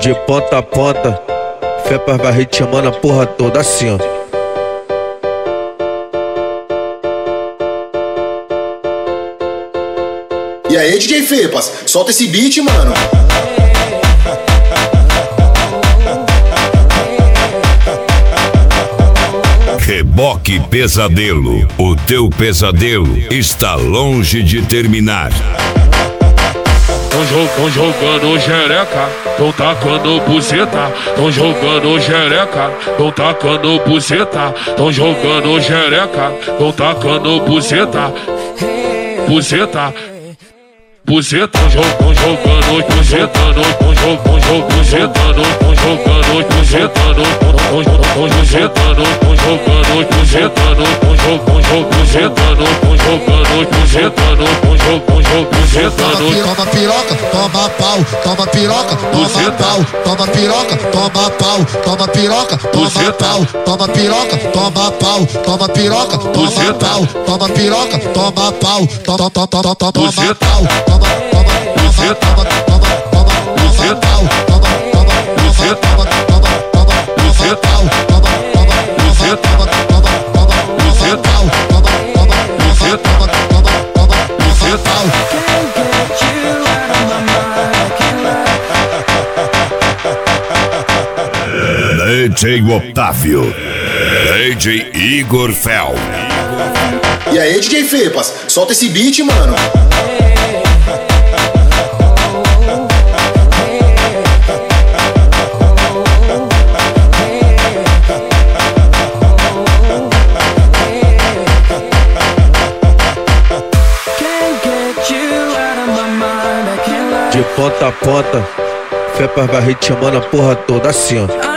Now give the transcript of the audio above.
De ponta a ponta, Fepas vai ritmando a porra toda assim, ó. E aí, DJ Fepas, solta esse beat, mano. Reboque Pesadelo, o teu pesadelo está longe de terminar. Tão jogando xereca, tão tacando buceta. Tão jogando xereca, tão tacando buceta. Tão jogando xereca, tão tacando buceta. Buceta. Buceta, tão jogando bucetando, tão jogando bucetando, tão jogando bucetando, tão bucetando, tão jogando bucetando, tão jogando bucetando, tão jogando bucetando, tão jogando bucetando. Toma piroca, toma pau, toma piroca, toma pau, toma piroca, toma pau, toma piroca, toma pau, toma piroca, toma pau, toma piroca, toma pau, toma piroca, toma pau, toma pau. DJ Otávio, DJ Igor Fel. E aí, DJ Fepas, solta esse beat, mano. De ponta a ponta, Fepas vai ritmando a porra toda assim, ó.